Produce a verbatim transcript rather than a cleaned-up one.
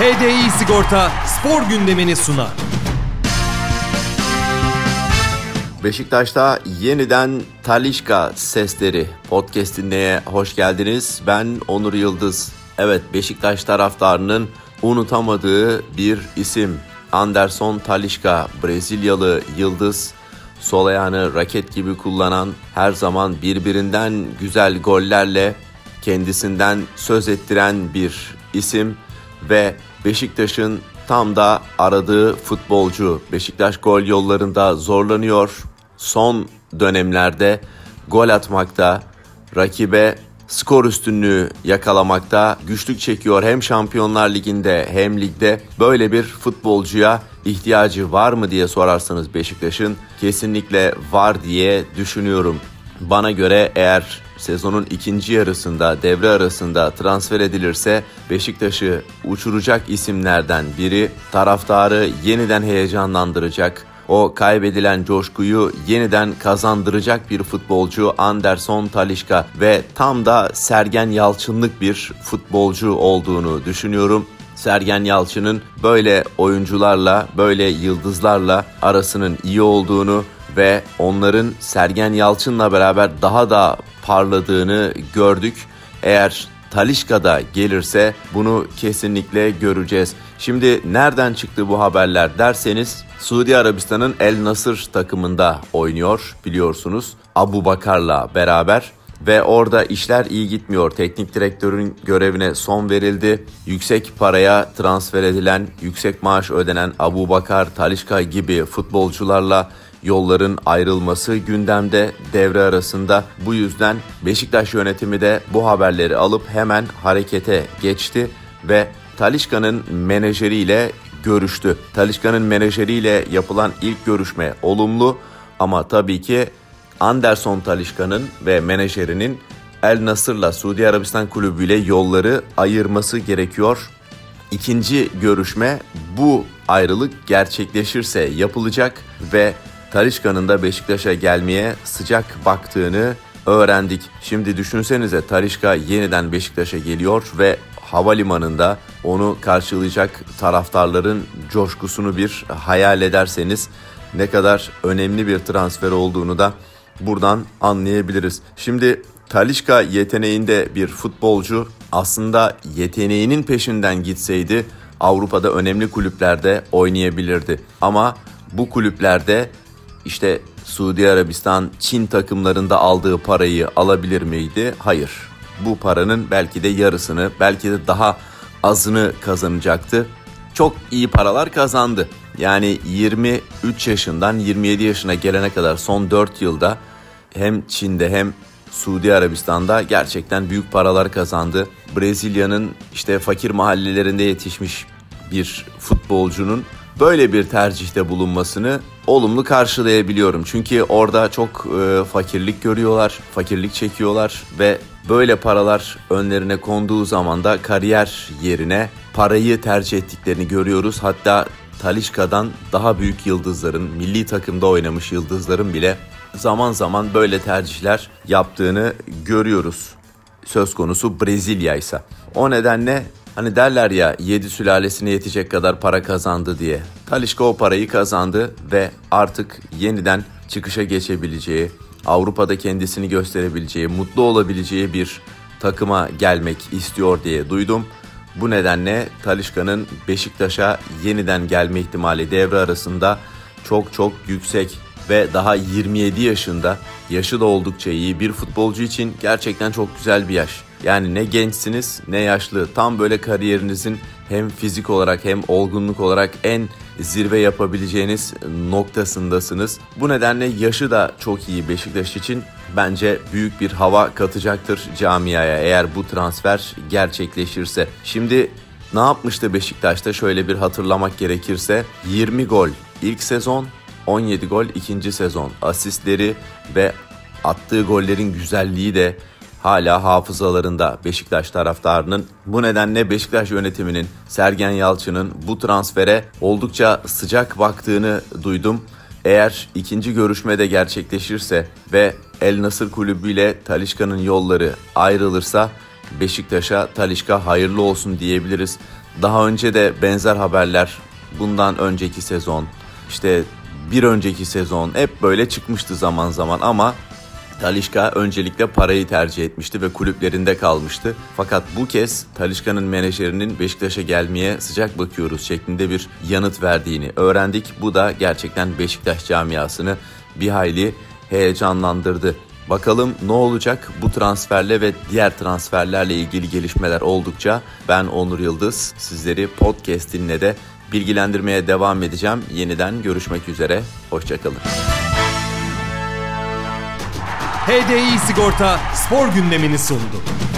H D I Sigorta spor gündemini sunar. Beşiktaş'ta yeniden Talisca sesleri podcast dinleye hoş geldiniz. Ben Onur Yıldız. Evet, Beşiktaş taraftarının unutamadığı bir isim. Anderson Talisca, Brezilyalı yıldız. Sol ayağını raket gibi kullanan, her zaman birbirinden güzel gollerle kendisinden söz ettiren bir isim ve Beşiktaş'ın tam da aradığı futbolcu. Beşiktaş gol yollarında zorlanıyor. Son dönemlerde gol atmakta, rakibe skor üstünlüğü yakalamakta güçlük çekiyor. Hem Şampiyonlar Ligi'nde hem ligde. Böyle bir futbolcuya ihtiyacı var mı diye sorarsanız Beşiktaş'ın kesinlikle var diye düşünüyorum. Bana göre eğer sezonun ikinci yarısında, devre arasında transfer edilirse Beşiktaş'ı uçuracak isimlerden biri, taraftarı yeniden heyecanlandıracak, o kaybedilen coşkuyu yeniden kazandıracak bir futbolcu Anderson Talisca ve tam da Sergen Yalçınlık bir futbolcu olduğunu düşünüyorum. Sergen Yalçın'ın böyle oyuncularla, böyle yıldızlarla arasının iyi olduğunu ve onların Sergen Yalçın'la beraber daha da parladığını gördük. Eğer Talisca da gelirse bunu kesinlikle göreceğiz. Şimdi nereden çıktı bu haberler derseniz, Suudi Arabistan'ın El Nasır takımında oynuyor biliyorsunuz, Abubakar'la beraber. Ve orada işler iyi gitmiyor. Teknik direktörün görevine son verildi. Yüksek paraya transfer edilen, yüksek maaş ödenen Abubakar, Talisca gibi futbolcularla yolların ayrılması gündemde, devre arasında. Bu yüzden Beşiktaş yönetimi de bu haberleri alıp hemen harekete geçti ve Talisca'nın menajeriyle görüştü. Talisca'nın menajeriyle yapılan ilk görüşme olumlu ama tabii ki Anderson Talisca'nın ve menajerinin El Nasır'la, Suudi Arabistan kulübüyle yolları ayırması gerekiyor. İkinci görüşme, bu ayrılık gerçekleşirse yapılacak ve Talisca'nın da Beşiktaş'a gelmeye sıcak baktığını öğrendik. Şimdi düşünsenize, Talisca yeniden Beşiktaş'a geliyor ve havalimanında onu karşılayacak taraftarların coşkusunu bir hayal ederseniz ne kadar önemli bir transfer olduğunu da buradan anlayabiliriz. Şimdi Talisca yeteneğinde bir futbolcu, aslında yeteneğinin peşinden gitseydi Avrupa'da önemli kulüplerde oynayabilirdi. Ama bu kulüplerde işte Suudi Arabistan, Çin takımlarında aldığı parayı alabilir miydi? Hayır. Bu paranın belki de yarısını, belki de daha azını kazanacaktı. Çok iyi paralar kazandı. Yani yirmi üç yaşından yirmi yedi yaşına gelene kadar son dört yılda hem Çin'de hem Suudi Arabistan'da gerçekten büyük paralar kazandı. Brezilya'nın işte fakir mahallelerinde yetişmiş bir futbolcunun böyle bir tercihte bulunmasını olumlu karşılayabiliyorum. Çünkü orada çok e, fakirlik görüyorlar, fakirlik çekiyorlar ve böyle paralar önlerine konduğu zaman da kariyer yerine parayı tercih ettiklerini görüyoruz. Hatta Talisca'dan daha büyük yıldızların, milli takımda oynamış yıldızların bile zaman zaman böyle tercihler yaptığını görüyoruz. Söz konusu Brezilya ise. O nedenle hani derler ya, yedi sülalesine yetecek kadar para kazandı diye. Talisca o parayı kazandı ve artık yeniden çıkışa geçebileceği, Avrupa'da kendisini gösterebileceği, mutlu olabileceği bir takıma gelmek istiyor diye duydum. Bu nedenle Talisca'nın Beşiktaş'a yeniden gelme ihtimali devre arasında çok çok yüksek ve daha yirmi yedi yaşında, yaşı da oldukça iyi bir futbolcu için gerçekten çok güzel bir yaş. Yani ne gençsiniz ne yaşlı, tam böyle kariyerinizin hem fizik olarak hem olgunluk olarak en zirve yapabileceğiniz noktasındasınız. Bu nedenle yaşı da çok iyi Beşiktaş için. Bence büyük bir hava katacaktır camiaya eğer bu transfer gerçekleşirse. Şimdi ne yapmıştı Beşiktaş'ta, şöyle bir hatırlamak gerekirse, yirmi gol ilk sezon, on yedi gol ikinci sezon. Asistleri ve attığı gollerin güzelliği de hala hafızalarında Beşiktaş taraftarının. Bu nedenle Beşiktaş yönetiminin, Sergen Yalçın'ın bu transfere oldukça sıcak baktığını duydum. Eğer ikinci görüşme de gerçekleşirse ve El Nasır kulübüyle Talisca'nın yolları ayrılırsa Beşiktaş'a Talisca hayırlı olsun diyebiliriz. Daha önce de benzer haberler bundan önceki sezon, işte bir önceki sezon hep böyle çıkmıştı zaman zaman ama Talisca öncelikle parayı tercih etmişti ve kulüplerinde kalmıştı. Fakat bu kez Talisca'nın menajerinin Beşiktaş'a gelmeye sıcak bakıyoruz şeklinde bir yanıt verdiğini öğrendik. Bu da gerçekten Beşiktaş camiasını bir hayli heyecanlandırdı. Bakalım ne olacak bu transferle ve diğer transferlerle ilgili gelişmeler oldukça ben Onur Yıldız sizleri podcast'inle de bilgilendirmeye devam edeceğim. Yeniden görüşmek üzere, hoşçakalın. H D I Sigorta spor gündemini sundu.